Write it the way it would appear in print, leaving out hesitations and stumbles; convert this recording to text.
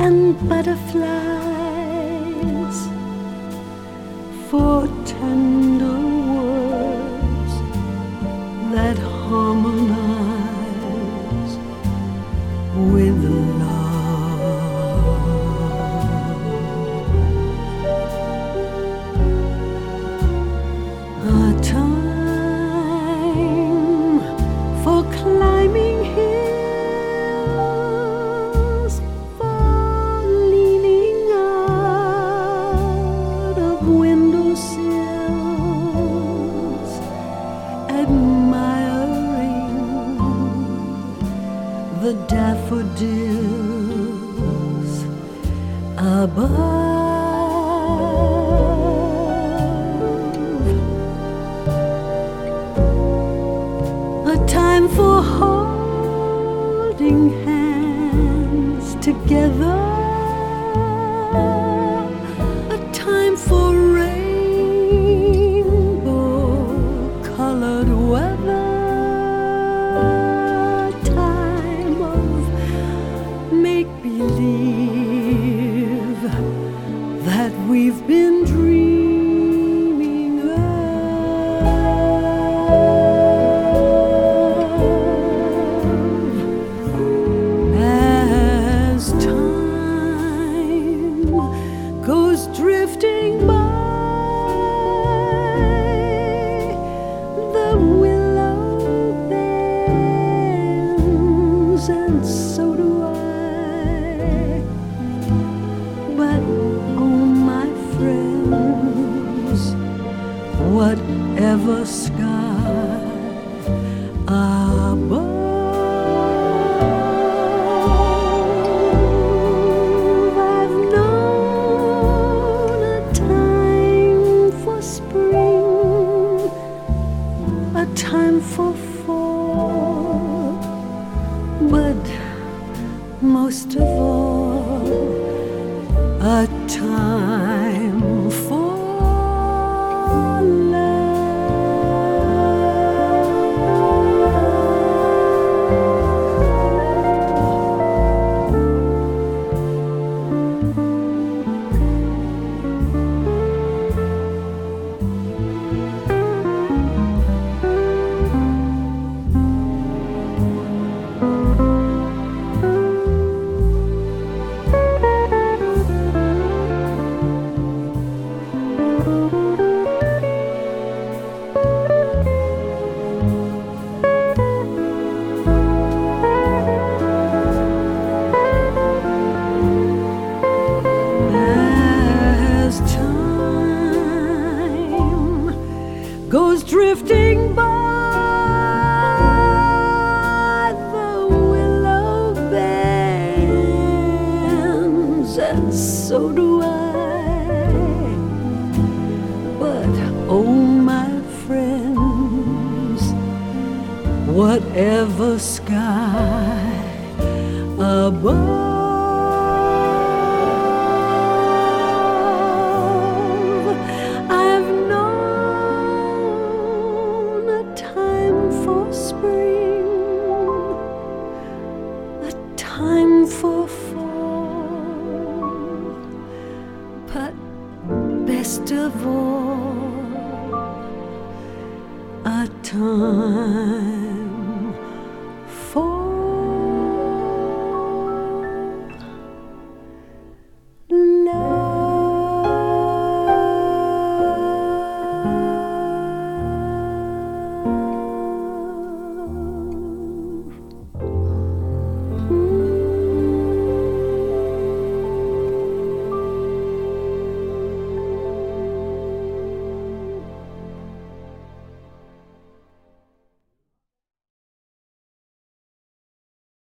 and butterflies, for tender words that harmonize with love. A time for climbing hills, for leaning out of windowsills, admiring the daffodils above. A time for holding hands together, a time for rainbow-colored weather, a time of make-believe that we've been dreaming of. As time goes drifting by, the willow bends, and so do I. But oh my friends, whatever sky above, I've known a time for spring, a time for fall, but most of all, a time for love. As time goes drifting by, the willow bends, and so do I. But oh my friends, whatever sky above, I've known a time for spring, a time for fall, but best of all, a time